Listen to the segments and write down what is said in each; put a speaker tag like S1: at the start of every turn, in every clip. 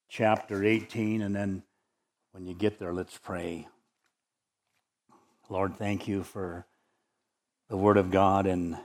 S1: chapter 18, and then when you get there, let's pray. Lord, thank you for the Word of God, and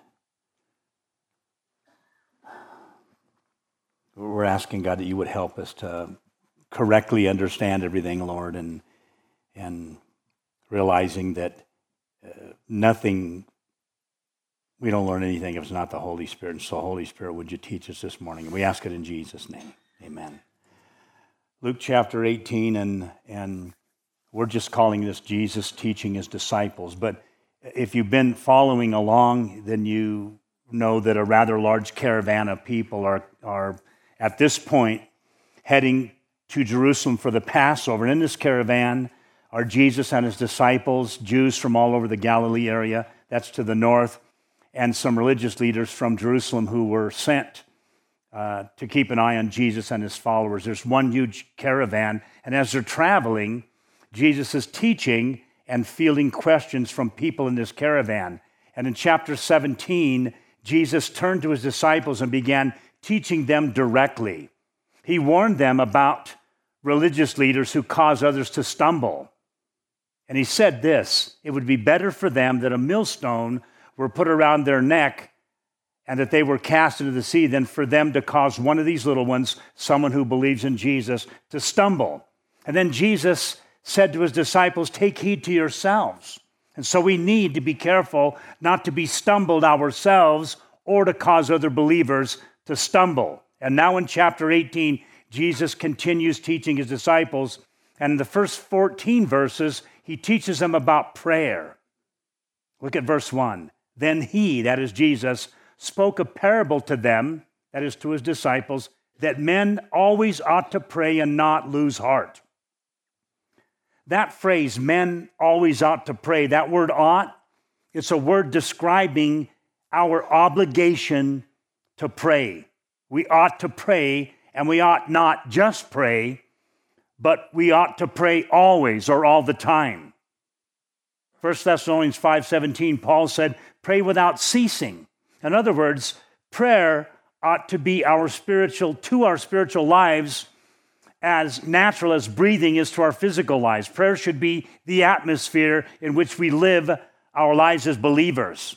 S1: we're asking, God, that you would help us to correctly understand everything, Lord, and realizing that nothing, we don't learn anything if it's not the Holy Spirit. And so, Holy Spirit, would you teach us this morning? And we ask it in Jesus' name. Amen. Luke chapter 18, and we're just calling this Jesus teaching his disciples. But if you've been following along, then you know that a rather large caravan of people are at this point heading to Jerusalem for the Passover. And in this caravan are Jesus and his disciples, Jews from all over the Galilee area, that's to the north, and some religious leaders from Jerusalem who were sent to keep an eye on Jesus and his followers. There's one huge caravan, and as they're traveling, Jesus is teaching and fielding questions from people in this caravan. And in chapter 17, Jesus turned to his disciples and began teaching them directly. He warned them about religious leaders who cause others to stumble. And he said this: it would be better for them that a millstone were put around their neck and that they were cast into the sea than for them to cause one of these little ones, someone who believes in Jesus, to stumble. And then Jesus said to his disciples, take heed to yourselves. And so we need to be careful not to be stumbled ourselves or to cause other believers to stumble. And now in chapter 18, Jesus continues teaching his disciples. And in the first 14 verses, he teaches them about prayer. Look at verse 1. Then he, that is Jesus, spoke a parable to them, that is to his disciples, that men always ought to pray and not lose heart. That phrase, men always ought to pray, that word ought, it's a word describing our obligation to pray. We ought to pray, and we ought not just pray, but we ought to pray always or all the time. 1 Thessalonians 5:17, Paul said, pray without ceasing. In other words, prayer ought to be our spiritual lives as natural as breathing is to our physical lives. Prayer should be the atmosphere in which we live our lives as believers.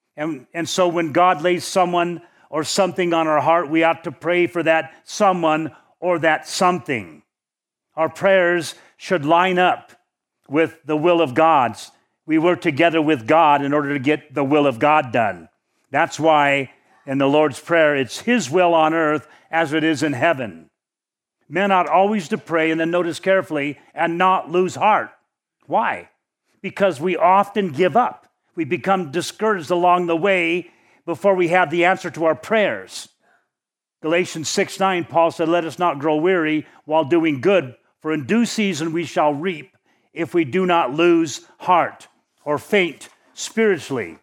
S1: And so when God lays someone or something on our heart, we ought to pray for that someone or that something. Our prayers should line up with the will of God. We work together with God in order to get the will of God done. That's why in the Lord's Prayer, it's his will on earth as it is in heaven. Men ought always to pray, and then notice carefully, and not lose heart. Why? Because we often give up. We become discouraged along the way before we have the answer to our prayers. Galatians 6:9, Paul said, let us not grow weary while doing good, for in due season we shall reap if we do not lose heart or faint spiritually.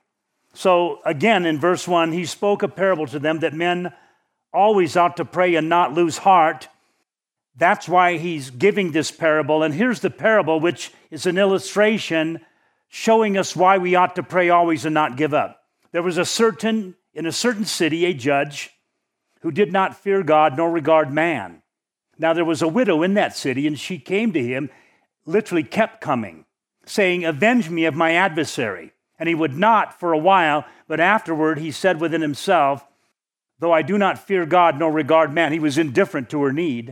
S1: So again, in verse 1, he spoke a parable to them that men always ought to pray and not lose heart. That's why he's giving this parable. And here's the parable, which is an illustration showing us why we ought to pray always and not give up. There was in a certain city, a judge who did not fear God nor regard man. Now there was a widow in that city, and she came to him, literally kept coming, saying, avenge me of my adversary. And he would not for a while, but afterward he said within himself, though I do not fear God nor regard man, he was indifferent to her need.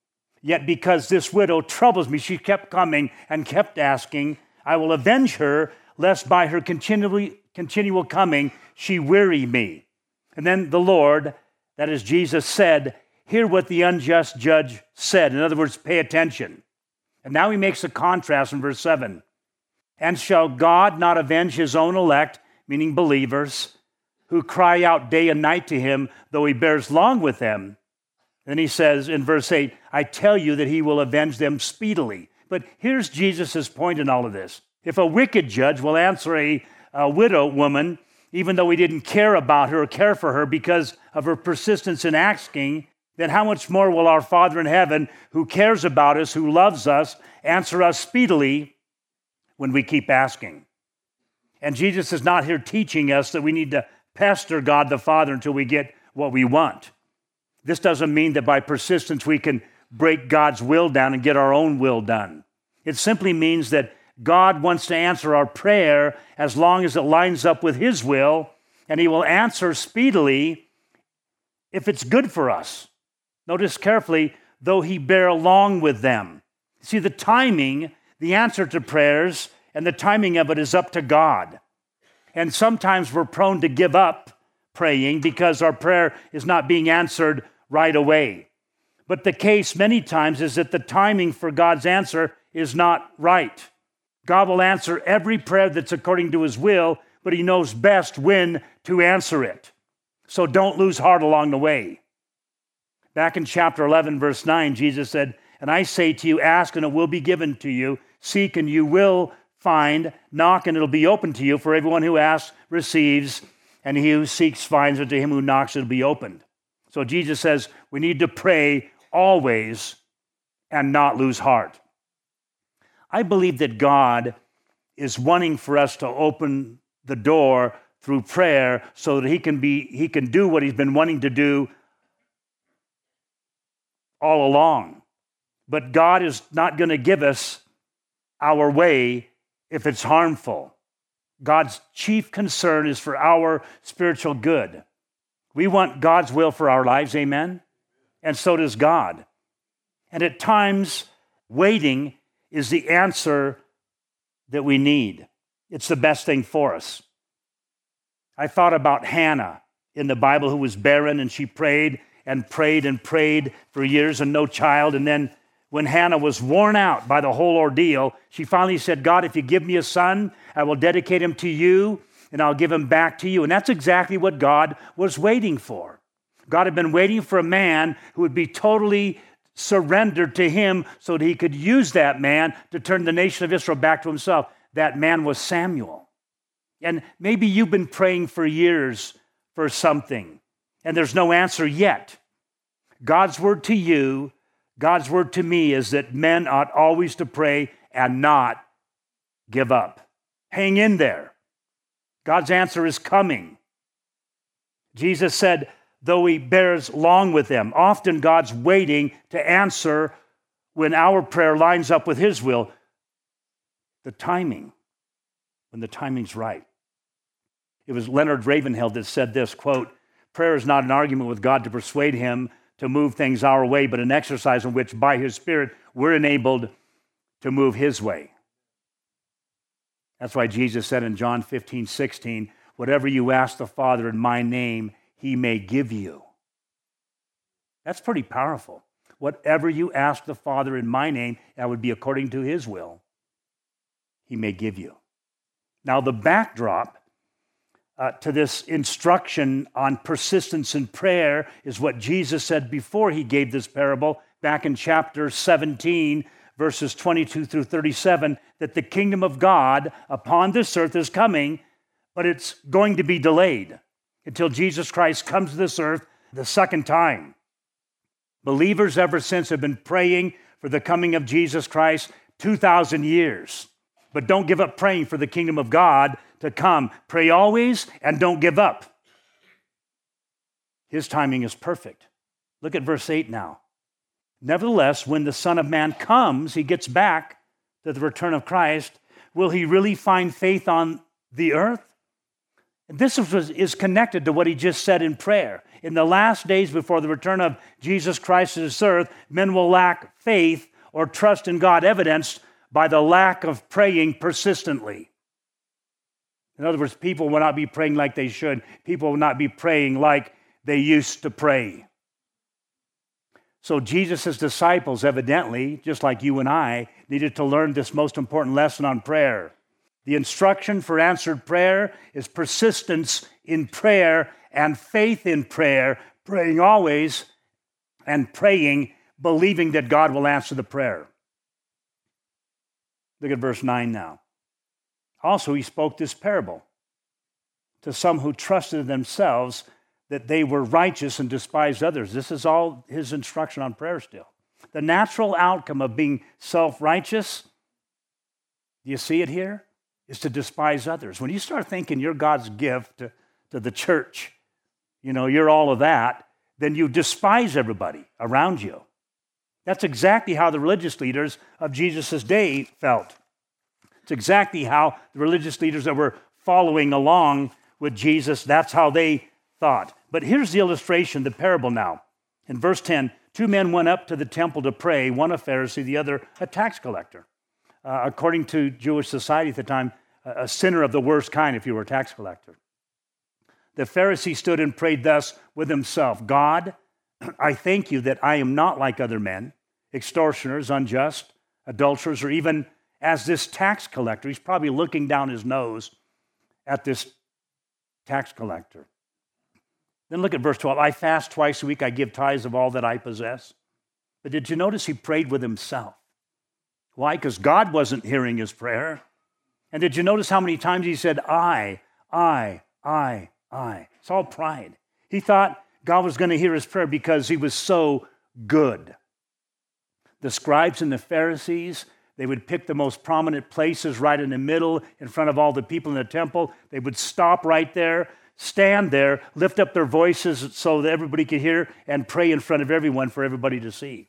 S1: Yet because this widow troubles me, she kept coming and kept asking, I will avenge her, lest by her continual coming she weary me. And then the Lord, that is Jesus, said, hear what the unjust judge said. In other words, pay attention. And now he makes a contrast in verse 7. And shall God not avenge his own elect, meaning believers, who cry out day and night to him, though he bears long with them? Then he says in verse 8, I tell you that he will avenge them speedily. But here's Jesus' point in all of this. If a wicked judge will answer a widow woman, even though he didn't care about her or care for her because of her persistence in asking, then how much more will our Father in heaven, who cares about us, who loves us, answer us speedily when we keep asking? And Jesus is not here teaching us that we need to pester God the Father until we get what we want. This doesn't mean that by persistence we can break God's will down and get our own will done. It simply means that God wants to answer our prayer as long as it lines up with His will, and He will answer speedily if it's good for us. Notice carefully, though He bear along with them. See, the timing, the answer to prayers, and the timing of it is up to God. And sometimes we're prone to give up praying because our prayer is not being answered right away. But the case many times is that the timing for God's answer is not right. God will answer every prayer that's according to His will, but He knows best when to answer it. So don't lose heart along the way. Back in chapter 11, verse 9, Jesus said, "And I say to you, ask and it will be given to you. Seek and you will find. Knock and it'll be open to you. For everyone who asks receives, and he who seeks finds, and to him who knocks it'll be opened." So Jesus says we need to pray always and not lose heart. I believe that God is wanting for us to open the door through prayer so that He can do what He's been wanting to do all along. But God is not going to give us our way if it's harmful. God's chief concern is for our spiritual good. We want God's will for our lives, amen? And so does God. And at times, waiting is the answer that we need. It's the best thing for us. I thought about Hannah in the Bible, who was barren, and she prayed and prayed and prayed for years and no child. And then when Hannah was worn out by the whole ordeal, she finally said, "God, if you give me a son, I will dedicate him to you and I'll give him back to you." And that's exactly what God was waiting for. God had been waiting for a man who would be totally surrendered to Him so that He could use that man to turn the nation of Israel back to Himself. That man was Samuel. And maybe you've been praying for years for something, and there's no answer yet. God's word to you, God's word to me is that men ought always to pray and not give up. Hang in there. God's answer is coming. Jesus said, though He bears long with them, often God's waiting to answer when our prayer lines up with His will. The timing, when the timing's right. It was Leonard Ravenhill that said this, quote, "Prayer is not an argument with God to persuade Him to move things our way, but an exercise in which by His Spirit we're enabled to move His way." That's why Jesus said in John 15:16, "Whatever you ask the Father in my name, He may give you." That's pretty powerful. Whatever you ask the Father in my name, that would be according to His will, He may give you. Now, the backdrop to this instruction on persistence in prayer is what Jesus said before He gave this parable back in chapter 17, verses 22 through 37, that the kingdom of God upon this earth is coming, but it's going to be delayed until Jesus Christ comes to this earth the second time. Believers ever since have been praying for the coming of Jesus Christ 2,000 years. But don't give up praying for the kingdom of God to come. Pray always and don't give up. His timing is perfect. Look at verse 8 now. "Nevertheless, when the Son of Man comes," He gets back to the return of Christ, "will He really find faith on the earth?" And this is connected to what He just said in prayer. In the last days before the return of Jesus Christ to this earth, men will lack faith or trust in God, evidenced by the lack of praying persistently. In other words, people will not be praying like they should. People will not be praying like they used to pray. So Jesus' disciples, evidently, just like you and I, needed to learn this most important lesson on prayer. The instruction for answered prayer is persistence in prayer and faith in prayer, praying always and praying, believing that God will answer the prayer. Look at verse 9 now. Also, He spoke this parable to some who trusted in themselves that they were righteous and despised others. This is all His instruction on prayer still. The natural outcome of being self-righteous, do you see it here? Is to despise others. When you start thinking you're God's gift to the church, you're all of that, then you despise everybody around you. That's exactly how the religious leaders of Jesus' day felt. It's exactly how the religious leaders that were following along with Jesus, that's how they thought. But here's the illustration, the parable now. In verse 10, 2 men went up to the temple to pray, one a Pharisee, the other a tax collector. According to Jewish society at the time, a sinner of the worst kind if you were a tax collector. The Pharisee stood and prayed thus with himself, God, I thank you that I am not like other men, extortioners, unjust, adulterers, or even as this tax collector. He's probably looking down his nose at this tax collector. Then look at verse 12. I fast twice a week. I give tithes of all that I possess. But did you notice he prayed with himself? Why? Because God wasn't hearing his prayer. And did you notice how many times he said, I? It's all pride. He thought God was going to hear his prayer because he was so good. The scribes and the Pharisees, they would pick the most prominent places right in the middle in front of all the people in the temple. They would stop right there, stand there, lift up their voices so that everybody could hear, and pray in front of everyone for everybody to see.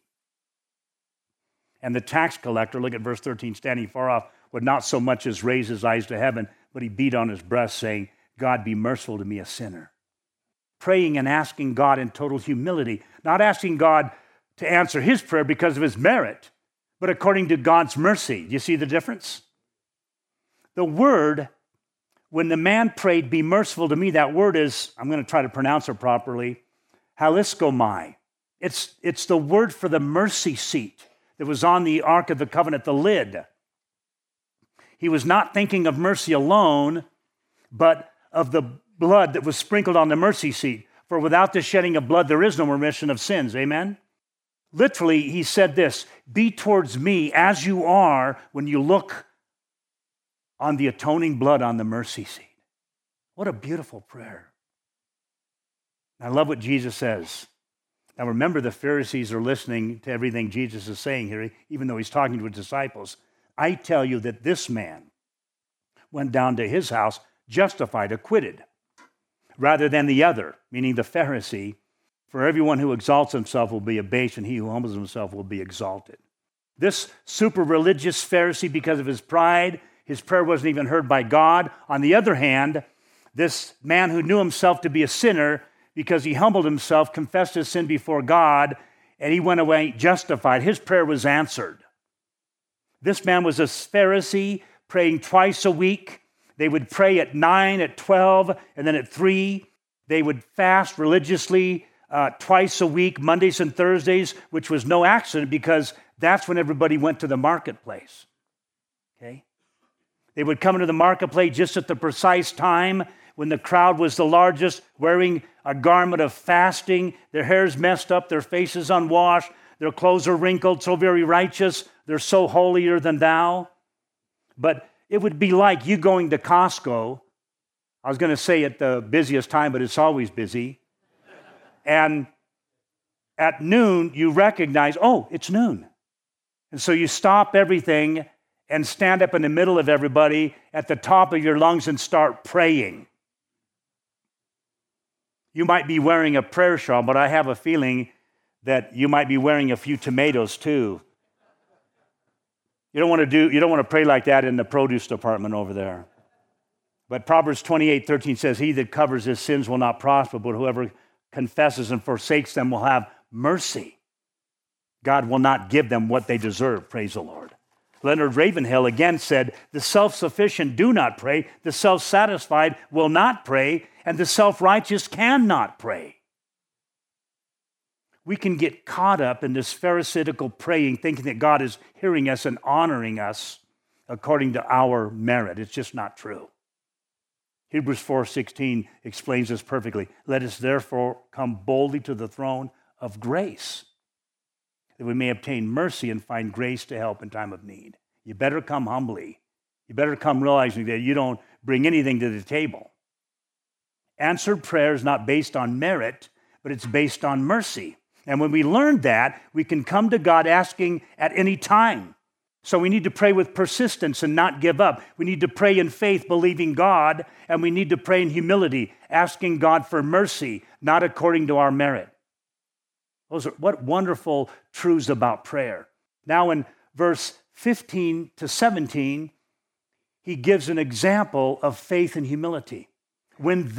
S1: And the tax collector, look at verse 13, standing far off, would not so much as raise his eyes to heaven, but he beat on his breast, saying, God, be merciful to me, a sinner. Praying and asking God in total humility, not asking God to answer his prayer because of his merit, but according to God's mercy. Do you see the difference? The word, when the man prayed, be merciful to me, that word is, I'm going to try to pronounce it properly, haliskomai. It's the word for the mercy seat that was on the Ark of the Covenant, the lid. He was not thinking of mercy alone, but of the blood that was sprinkled on the mercy seat. For without the shedding of blood, there is no remission of sins. Amen? Literally, he said this, be towards me as you are when you look on the atoning blood on the mercy seat. What a beautiful prayer. I love what Jesus says. Now remember, the Pharisees are listening to everything Jesus is saying here, even though he's talking to his disciples. I tell you that this man went down to his house justified, acquitted, rather than the other, meaning the Pharisee. For everyone who exalts himself will be abased, and he who humbles himself will be exalted. This super religious Pharisee, because of his pride, his prayer wasn't even heard by God. On the other hand, this man who knew himself to be a sinner, because he humbled himself, confessed his sin before God, and he went away justified. His prayer was answered. This man was a Pharisee praying twice a week. They would pray at 9, at 12, and then at 3. They would fast religiously twice a week, Mondays and Thursdays, which was no accident because that's when everybody went to the marketplace. Okay? They would come into the marketplace just at the precise time when the crowd was the largest, wearing a garment of fasting, their hair's messed up, their faces unwashed, their clothes are wrinkled, so very righteous, they're so holier than thou. But it would be like you going to Costco. I was going to say at the busiest time, but it's always busy. And at noon, you recognize, oh, it's noon. And so you stop everything and stand up in the middle of everybody at the top of your lungs and start praying. You might be wearing a prayer shawl, but I have a feeling that you might be wearing a few tomatoes too. You don't want to pray like that in the produce department over there. But Proverbs 28:13 says, he that covers his sins will not prosper, but whoever confesses and forsakes them will have mercy. God will not give them what they deserve, praise the Lord. Leonard Ravenhill again said, the self-sufficient do not pray, the self-satisfied will not pray, and the self-righteous cannot pray. We can get caught up in this pharisaical praying, thinking that God is hearing us and honoring us according to our merit. It's just not true. Hebrews 4:16 explains this perfectly. Let us therefore come boldly to the throne of grace, that we may obtain mercy and find grace to help in time of need. You better come humbly. You better come realizing that you don't bring anything to the table. Answered prayer is not based on merit, but it's based on mercy. And when we learn that, we can come to God asking at any time. So we need to pray with persistence and not give up. We need to pray in faith, believing God, and we need to pray in humility, asking God for mercy, not according to our merit. What wonderful truths about prayer. Now in verse 15 to 17, he gives an example of faith and humility. When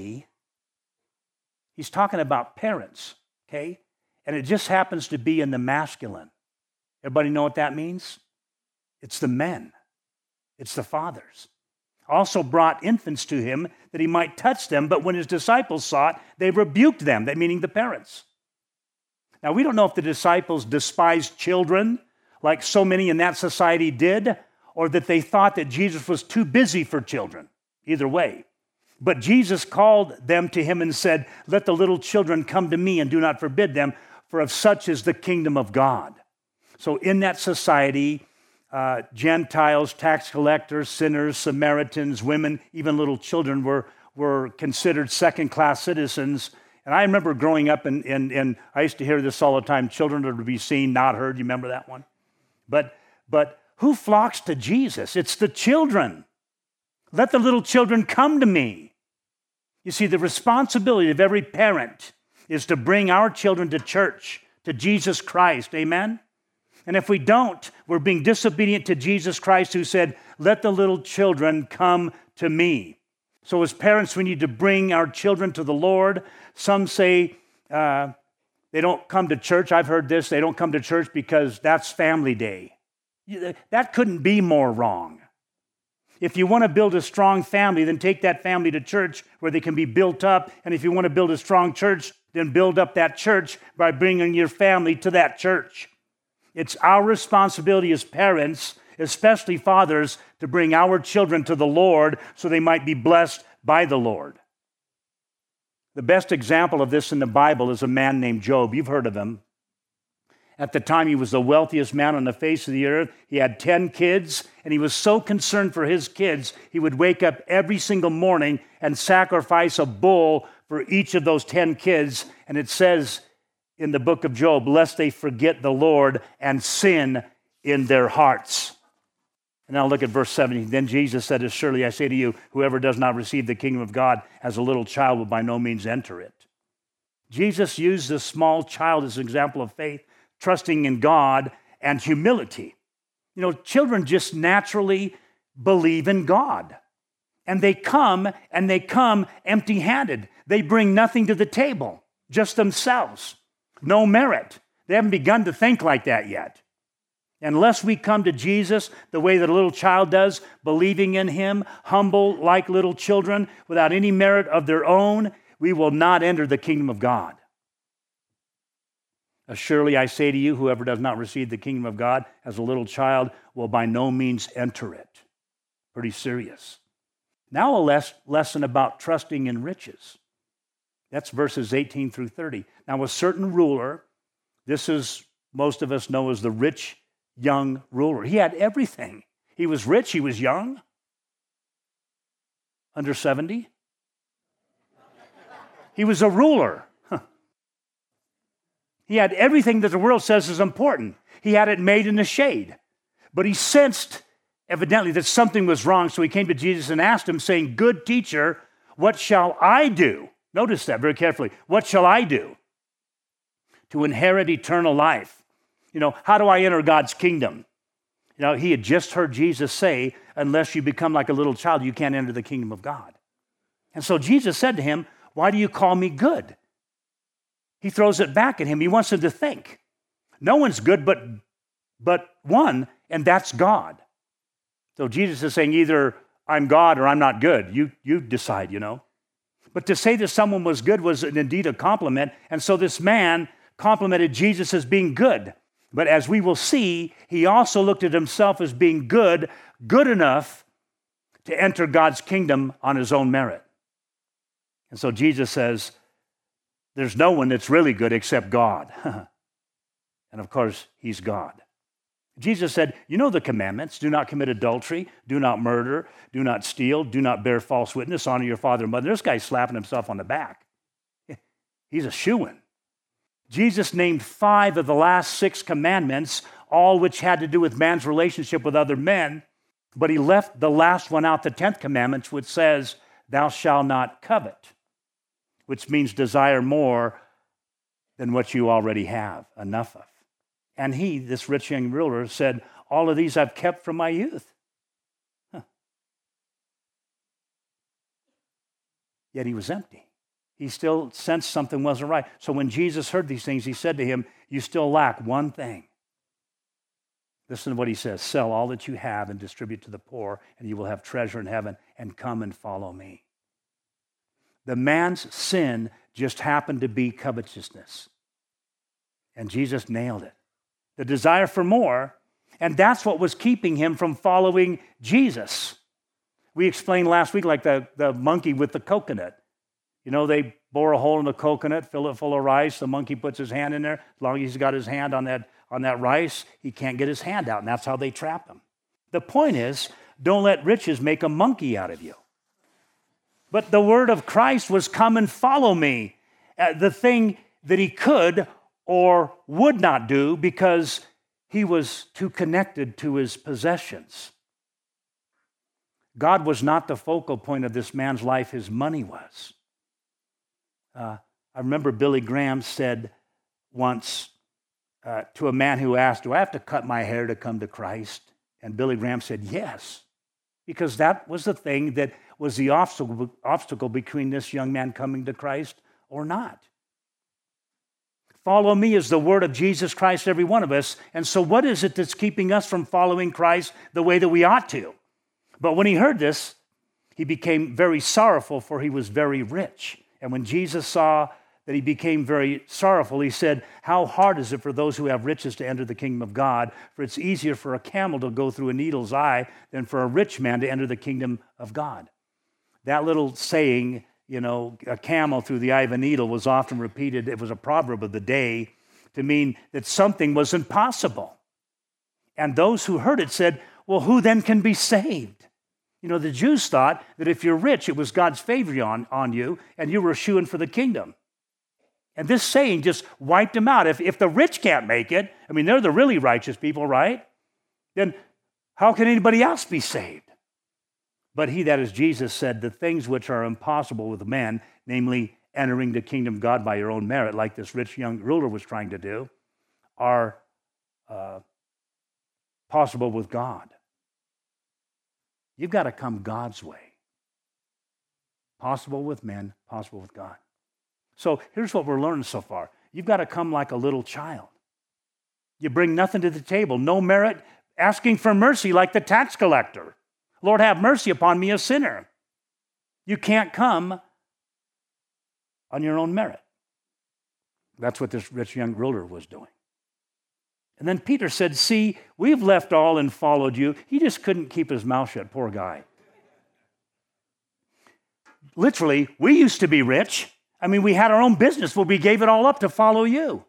S1: he's talking about parents, okay? And it just happens to be in the masculine. Everybody know what that means? It's the men. It's the fathers. Also brought infants to him that he might touch them, but when his disciples saw it, they rebuked them, that meaning the parents. Now, we don't know if the disciples despised children like so many in that society did, or that they thought that Jesus was too busy for children. Either way. But Jesus called them to him and said, "Let the little children come to me and do not forbid them, for of such is the kingdom of God." So in that society, Gentiles, tax collectors, sinners, Samaritans, women, even little children were considered second-class citizens. And I remember growing up, and I used to hear this all the time, children are to be seen, not heard. You remember that one? But who flocks to Jesus? It's the children. Let the little children come to me. You see, the responsibility of every parent is to bring our children to church, to Jesus Christ. Amen? And if we don't, we're being disobedient to Jesus Christ, who said, "Let the little children come to me." So as parents, we need to bring our children to the Lord. Some say they don't come to church. I've heard this. They don't come to church because that's family day. That couldn't be more wrong. If you want to build a strong family, then take that family to church where they can be built up. And if you want to build a strong church, then build up that church by bringing your family to that church. It's our responsibility as parents, especially fathers, to bring our children to the Lord so they might be blessed by the Lord. The best example of this in the Bible is a man named Job. You've heard of him. At the time, he was the wealthiest man on the face of the earth. He had 10 kids, and he was so concerned for his kids, he would wake up every single morning and sacrifice a bull for each of those 10 kids. And it says in the book of Job, lest they forget the Lord and sin in their hearts. And now look at verse 17. Then Jesus said, "As surely I say to you, whoever does not receive the kingdom of God as a little child will by no means enter it." Jesus used this small child as an example of faith, trusting in God and humility. You know, children just naturally believe in God. And they come empty-handed. They bring nothing to the table, just themselves. No merit. They haven't begun to think like that yet. Unless we come to Jesus the way that a little child does, believing in him, humble like little children, without any merit of their own, we will not enter the kingdom of God. Surely I say to you, whoever does not receive the kingdom of God as a little child will by no means enter it. Pretty serious. Now a lesson about trusting in riches. That's verses 18 through 30. Now a certain ruler, this is, most of us know as the rich young ruler. He had everything. He was rich, he was young. Under 70. He was a ruler. He had everything that the world says is important. He had it made in the shade. But he sensed, evidently, that something was wrong, so he came to Jesus and asked him, saying, "Good teacher, what shall I do?" Notice that very carefully. What shall I do to inherit eternal life? You know, how do I enter God's kingdom? You know, he had just heard Jesus say, unless you become like a little child, you can't enter the kingdom of God. And so Jesus said to him, "Why do you call me good?" He throws it back at him. He wants him to think. No one's good but one, and that's God. So Jesus is saying either I'm God or I'm not good. You decide, you know. But to say that someone was good was indeed a compliment, and so this man complimented Jesus as being good. But as we will see, he also looked at himself as being good enough to enter God's kingdom on his own merit. And so Jesus says, there's no one that's really good except God. And of course, he's God. Jesus said, you know the commandments. Do not commit adultery. Do not murder. Do not steal. Do not bear false witness. Honor your father and mother. This guy's slapping himself on the back. He's a shoo-in. Jesus named 5 of the last 6 commandments, all which had to do with man's relationship with other men. But he left the last one out, the 10th commandment, which says, thou shalt not covet, which means desire more than what you already have enough of. And he, this rich young ruler, said, all of these I've kept from my youth. Yet he was empty. He still sensed something wasn't right. So when Jesus heard these things, he said to him, you still lack one thing. Listen to what he says. Sell all that you have and distribute to the poor, and you will have treasure in heaven, and come and follow me. The man's sin just happened to be covetousness. And Jesus nailed it. The desire for more, and that's what was keeping him from following Jesus. We explained last week, like the monkey with the coconut. You know, they bore a hole in the coconut, fill it full of rice. The monkey puts his hand in there. As long as he's got his hand on that rice, he can't get his hand out, and that's how they trap him. The point is, don't let riches make a monkey out of you. But the word of Christ was, come and follow me. The thing that he could or would not do because he was too connected to his possessions. God was not the focal point of this man's life, his money was. I remember Billy Graham said once to a man who asked, do I have to cut my hair to come to Christ? And Billy Graham said, yes, because that was the thing that was the obstacle between this young man coming to Christ or not. Follow me is the word of Jesus Christ, every one of us. And so what is it that's keeping us from following Christ the way that we ought to? But when he heard this, he became very sorrowful, for he was very rich. And when Jesus saw that he became very sorrowful, he said, how hard is it for those who have riches to enter the kingdom of God? For it's easier for a camel to go through a needle's eye than for a rich man to enter the kingdom of God. That little saying, you know, a camel through the eye of a needle, was often repeated. It was a proverb of the day to mean that something was impossible. And those who heard it said, well, who then can be saved? You know, the Jews thought that if you're rich, it was God's favor on you, and you were a shoo-in for the kingdom. And this saying just wiped them out. If the rich can't make it, I mean, they're the really righteous people, right? Then how can anybody else be saved? But he, that is Jesus, said, the things which are impossible with men, namely entering the kingdom of God by your own merit, like this rich young ruler was trying to do, are possible with God. You've got to come God's way. Possible with men, possible with God. So here's what we're learning so far. You've got to come like a little child. You bring nothing to the table, no merit, asking for mercy like the tax collector. Lord, have mercy upon me, a sinner. You can't come on your own merit. That's what this rich young ruler was doing. And then Peter said, see, we've left all and followed you. He just couldn't keep his mouth shut, poor guy. Literally, we used to be rich. I mean, we had our own business, but we gave it all up to follow you.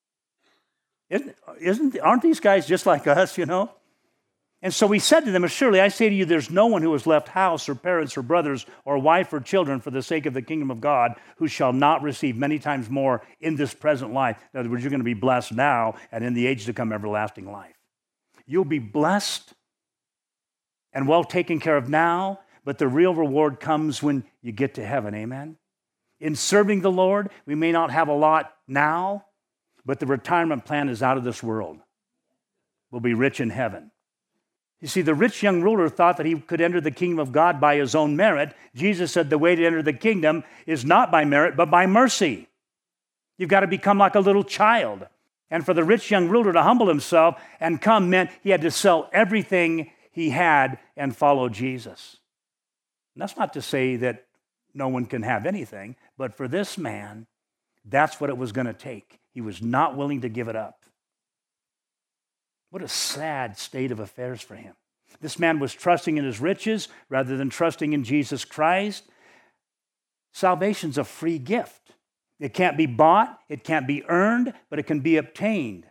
S1: Aren't these guys just like us, you know? And so he said to them, surely I say to you, there's no one who has left house or parents or brothers or wife or children for the sake of the kingdom of God who shall not receive many times more in this present life. In other words, you're going to be blessed now and in the age to come everlasting life. You'll be blessed and well taken care of now, but the real reward comes when you get to heaven, amen? In serving the Lord, we may not have a lot now, but the retirement plan is out of this world. We'll be rich in heaven. You see, the rich young ruler thought that he could enter the kingdom of God by his own merit. Jesus said the way to enter the kingdom is not by merit, but by mercy. You've got to become like a little child. And for the rich young ruler to humble himself and come meant he had to sell everything he had and follow Jesus. And that's not to say that no one can have anything, but for this man, that's what it was going to take. He was not willing to give it up. What a sad state of affairs for him. This man was trusting in his riches rather than trusting in Jesus Christ. Salvation's a free gift. It can't be bought, it can't be earned, but it can be obtained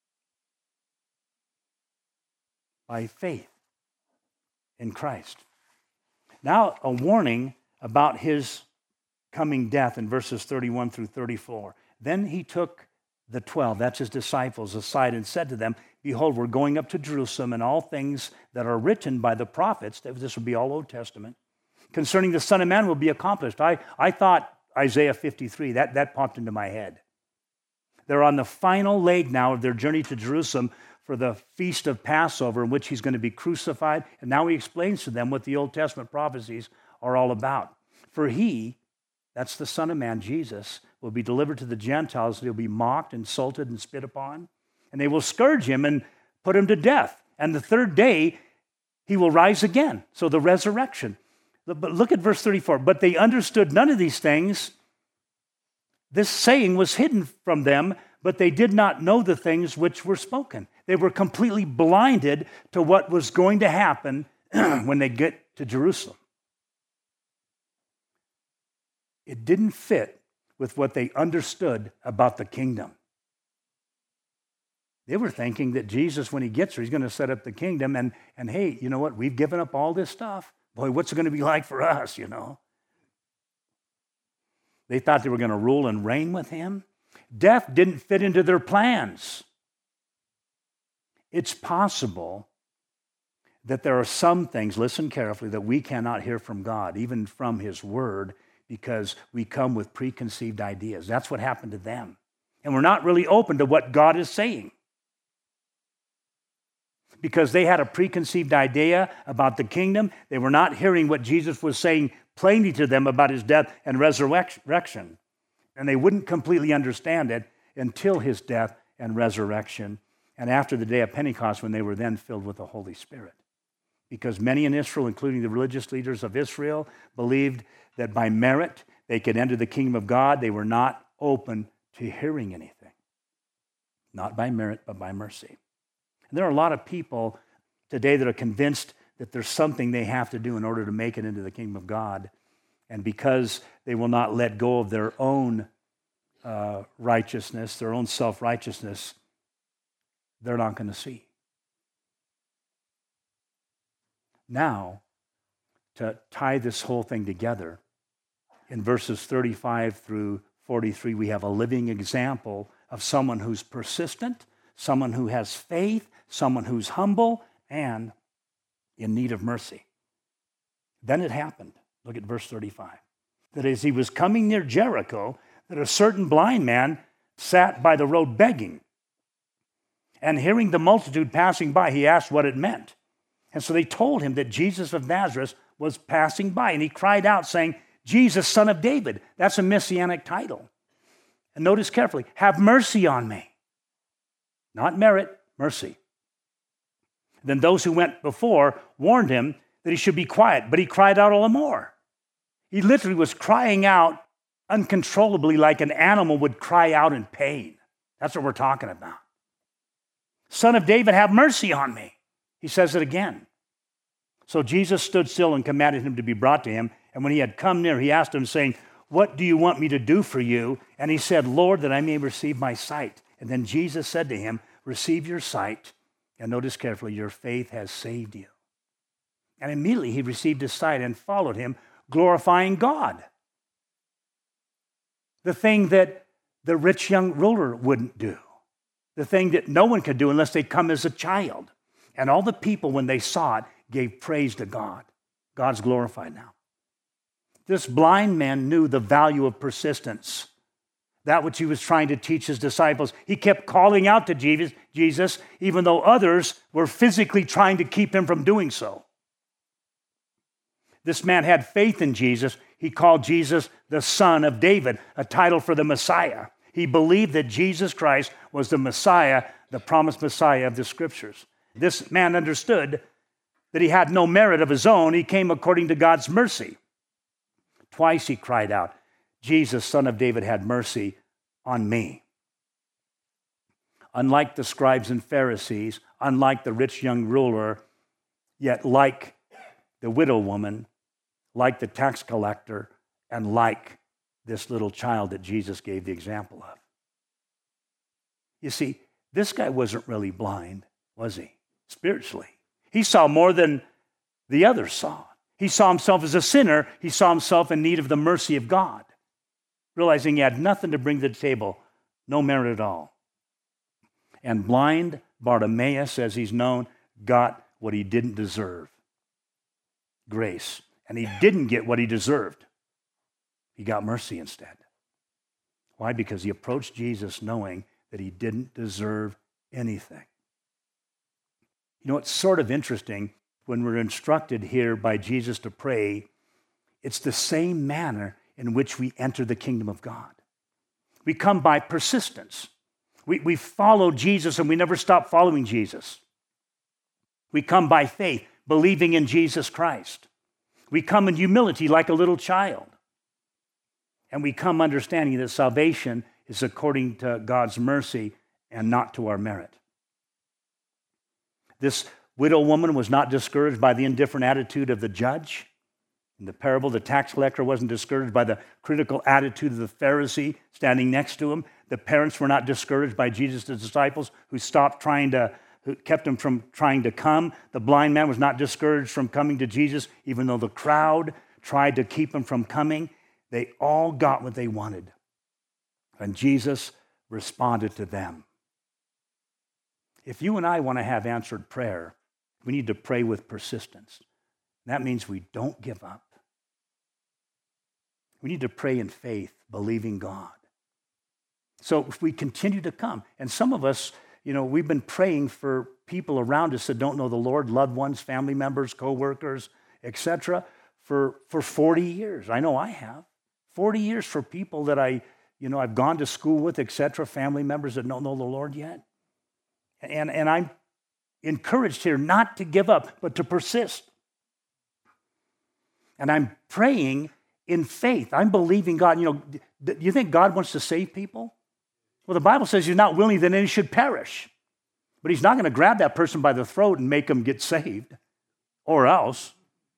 S1: by faith in Christ. Now, a warning about his coming death in verses 31 through 34. Then he took the 12, that's his disciples, aside and said to them, behold, we're going up to Jerusalem, and all things that are written by the prophets, this will be all Old Testament, concerning the Son of Man will be accomplished. I thought Isaiah 53, that popped into my head. They're on the final leg now of their journey to Jerusalem for the feast of Passover, in which he's going to be crucified. And now he explains to them what the Old Testament prophecies are all about. For he, that's the Son of Man, Jesus, will be delivered to the Gentiles. He'll be mocked, insulted, and spit upon. And they will scourge him and put him to death. And the third day, he will rise again. So the resurrection. But look at verse 34. But they understood none of these things. This saying was hidden from them, but they did not know the things which were spoken. They were completely blinded to what was going to happen when they get to Jerusalem. It didn't fit with what they understood about the kingdom. They were thinking that Jesus, when he gets there, he's going to set up the kingdom. And hey, you know what? We've given up all this stuff. Boy, what's it going to be like for us, you know? They thought they were going to rule and reign with him. Death didn't fit into their plans. It's possible that there are some things, listen carefully, that we cannot hear from God, even from his word, because we come with preconceived ideas. That's what happened to them. And we're not really open to what God is saying, because they had a preconceived idea about the kingdom. They were not hearing what Jesus was saying plainly to them about his death and resurrection. And they wouldn't completely understand it until his death and resurrection, and after the day of Pentecost, when they were then filled with the Holy Spirit. Because many in Israel, including the religious leaders of Israel, believed that by merit they could enter the kingdom of God. They were not open to hearing anything. Not by merit, but by mercy. And there are a lot of people today that are convinced that there's something they have to do in order to make it into the kingdom of God. And because they will not let go of their own righteousness, their own self-righteousness, they're not going to see. Now, to tie this whole thing together, in verses 35 through 43, we have a living example of someone who's persistent, someone who has faith, someone who's humble, and in need of mercy. Then it happened. Look at verse 35. That as he was coming near Jericho, that a certain blind man sat by the road begging. And hearing the multitude passing by, he asked what it meant. And so they told him that Jesus of Nazareth was passing by. And he cried out, saying, Jesus, Son of David. That's a messianic title. And notice carefully, have mercy on me. Not merit, mercy. Then those who went before warned him that he should be quiet, but he cried out all the more. He literally was crying out uncontrollably like an animal would cry out in pain. That's what we're talking about. Son of David, have mercy on me. He says it again. So Jesus stood still and commanded him to be brought to him. And when he had come near, he asked him, saying, what do you want me to do for you? And he said, Lord, that I may receive my sight. And then Jesus said to him, receive your sight. And notice carefully, your faith has saved you. And immediately he received his sight and followed him, glorifying God. The thing that the rich young ruler wouldn't do. The thing that no one could do unless they come as a child. And all the people, when they saw it, gave praise to God. God's glorified now. This blind man knew the value of persistence. That which he was trying to teach his disciples. He kept calling out to Jesus, even though others were physically trying to keep him from doing so. This man had faith in Jesus. He called Jesus the Son of David, a title for the Messiah. He believed that Jesus Christ was the Messiah, the promised Messiah of the Scriptures. This man understood that he had no merit of his own. He came according to God's mercy. Twice he cried out, Jesus, Son of David, had mercy on me. Unlike the scribes and Pharisees, unlike the rich young ruler, yet like the widow woman, like the tax collector, and like this little child that Jesus gave the example of. You see, this guy wasn't really blind, was he? Spiritually. He saw more than the others saw. He saw himself as a sinner. He saw himself in need of the mercy of God, realizing he had nothing to bring to the table, no merit at all. And blind Bartimaeus, as he's known, got what he didn't deserve. Grace. And he didn't get what he deserved. He got mercy instead. Why? Because he approached Jesus knowing that he didn't deserve anything. You know, it's sort of interesting when we're instructed here by Jesus to pray, it's the same manner in which we enter the kingdom of God. We come by persistence. We follow Jesus and we never stop following Jesus. We come by faith, believing in Jesus Christ. We come in humility like a little child. And we come understanding that salvation is according to God's mercy and not to our merit. This widow woman was not discouraged by the indifferent attitude of the judge. In the parable, the tax collector wasn't discouraged by the critical attitude of the Pharisee standing next to him. The parents were not discouraged by Jesus' disciples who kept him from trying to come. The blind man was not discouraged from coming to Jesus, even though the crowd tried to keep him from coming. They all got what they wanted. And Jesus responded to them. If you and I want to have answered prayer, we need to pray with persistence. That means we don't give up. We need to pray in faith, believing God. So if we continue to come, and some of us, we've been praying for people around us that don't know the Lord, loved ones, family members, co-workers, etc., for 40 years. I know I have. 40 years for people that I've gone to school with, etc., family members that don't know the Lord yet. And I'm encouraged here not to give up, but to persist. And I'm praying in faith. I'm believing God. Do you think God wants to save people? Well, the Bible says he's not willing that any should perish. But he's not going to grab that person by the throat and make them get saved. Or else,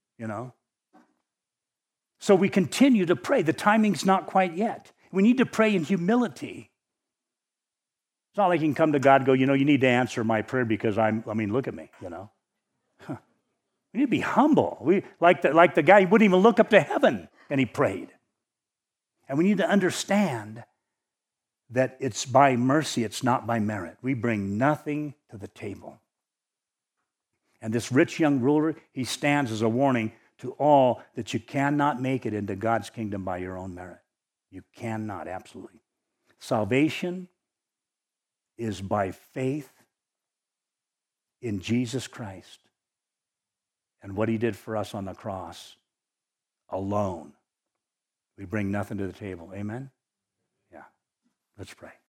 S1: So we continue to pray. The timing's not quite yet. We need to pray in humility. It's not like you can come to God and go, you need to answer my prayer because look at me, We need to be humble. Like the guy, he wouldn't even look up to heaven and he prayed. And we need to understand that it's by mercy, it's not by merit. We bring nothing to the table. And this rich young ruler, he stands as a warning to all that you cannot make it into God's kingdom by your own merit. You cannot, absolutely. Salvation is by faith in Jesus Christ and what he did for us on the cross alone. We bring nothing to the table. Amen? Yeah. Let's pray.